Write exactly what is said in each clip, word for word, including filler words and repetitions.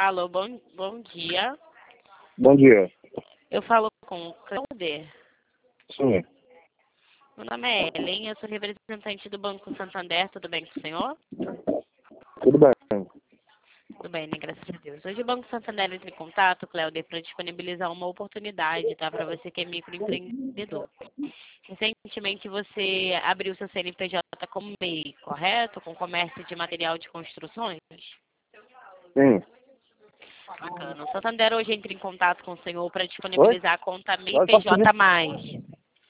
Alô, bom, bom dia. Bom dia. Eu falo com o Cláudio. Sim. Meu nome é Ellen, eu sou representante do Banco Santander. Tudo bem com o senhor? Tudo bem. Tudo bem, né? Graças a Deus. Hoje o Banco Santander entra em contato, Cláudio, para disponibilizar uma oportunidade, tá? Para você que é microempreendedor. Recentemente você abriu seu C N P J como M E I, correto? Com comércio de material de construções? Sim. Bacana. O Santander hoje entra em contato com o senhor para Oi? disponibilizar a conta M E I Oi, posso P J pedir? mais.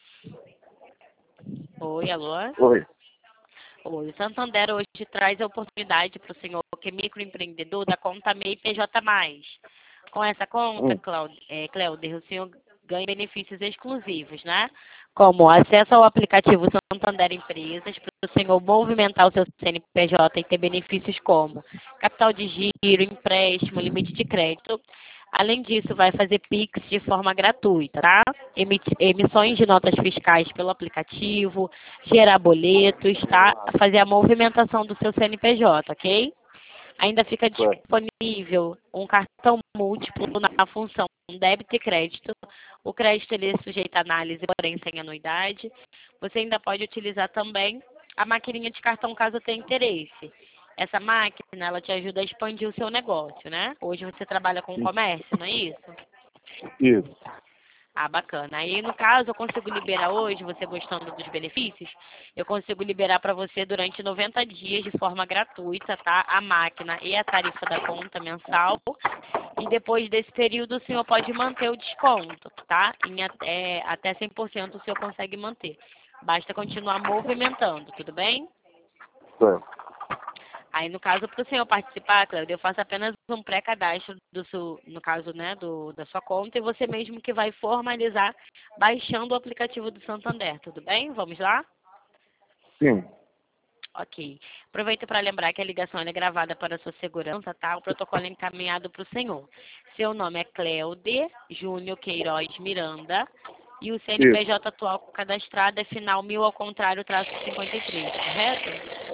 Oi, alô? Oi. Oi, o Santander hoje traz a oportunidade para o senhor que é microempreendedor da conta M E I P J mais. Com essa conta, Hum. Cláudio, é, Cléuder, o senhor ganha benefícios exclusivos, né? Como acesso ao aplicativo Santander Empresas, para o senhor movimentar o seu C N P J e ter benefícios como capital de giro, empréstimo, limite de crédito. Além disso, vai fazer Pix de forma gratuita, tá? Emiti- emissões de notas fiscais pelo aplicativo, gerar boletos, tá? Fazer a movimentação do seu C N P J, ok? Ainda fica Certo. disponível um cartão múltiplo na função débito e crédito. O crédito ele é sujeito à análise, porém sem anuidade. Você ainda pode utilizar também a maquininha de cartão caso tenha interesse. Essa máquina, ela te ajuda a expandir o seu negócio, né? Hoje você trabalha com comércio, não é isso? Isso. Ah, bacana. Aí, no caso, eu consigo liberar hoje, você gostando dos benefícios, eu consigo liberar para você durante noventa dias de forma gratuita, tá? A máquina e a tarifa da conta mensal. E depois desse período, o senhor pode manter o desconto, tá? Em até, até cem por cento o senhor consegue manter. Basta continuar movimentando, tudo bem? Certo. Aí, no caso, para o senhor participar, Cláudio, eu faço apenas um pré-cadastro do seu, no caso, né, do, da sua conta, e você mesmo que vai formalizar baixando o aplicativo do Santander, tudo bem? Vamos lá? Sim. Ok. Aproveito para lembrar que a ligação ela é gravada para a sua segurança, tá? O protocolo é encaminhado para o senhor. Seu nome é Cléude Júnior Queiroz Miranda e o C N P J Isso. atual cadastrado é final mil ao contrário, traço cinquenta e três, correto?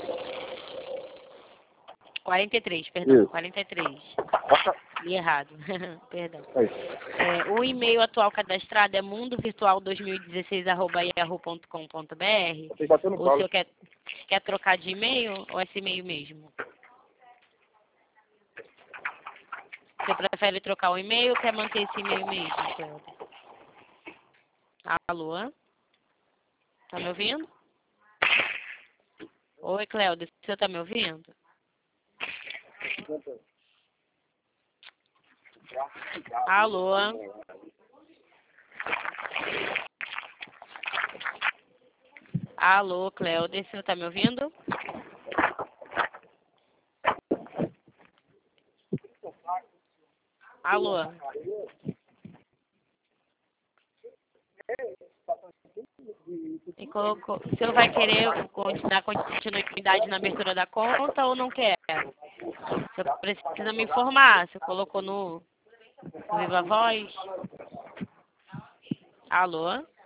quarenta e três, perdão, Isso. quarenta e três. Passa Li errado, perdão. aí. É, o e-mail atual cadastrado é mundovirtual dois mil e dezesseis arroba yahoo ponto com ponto br. Tem que bater no Ou o colo. senhor quer, quer trocar de e-mail ou esse e-mail mesmo? Você prefere trocar o e-mail ou quer manter esse e-mail mesmo, Cléudia? Alô? Tá me ouvindo? Oi, Cléudia, você tá me ouvindo? Alô? Alô, Cléudia, você tá me ouvindo? Alô? E colocou, o senhor vai querer dar continuidade na abertura da conta ou não quer? O senhor precisa me informar. Você colocou no, no Viva Voz? Alô?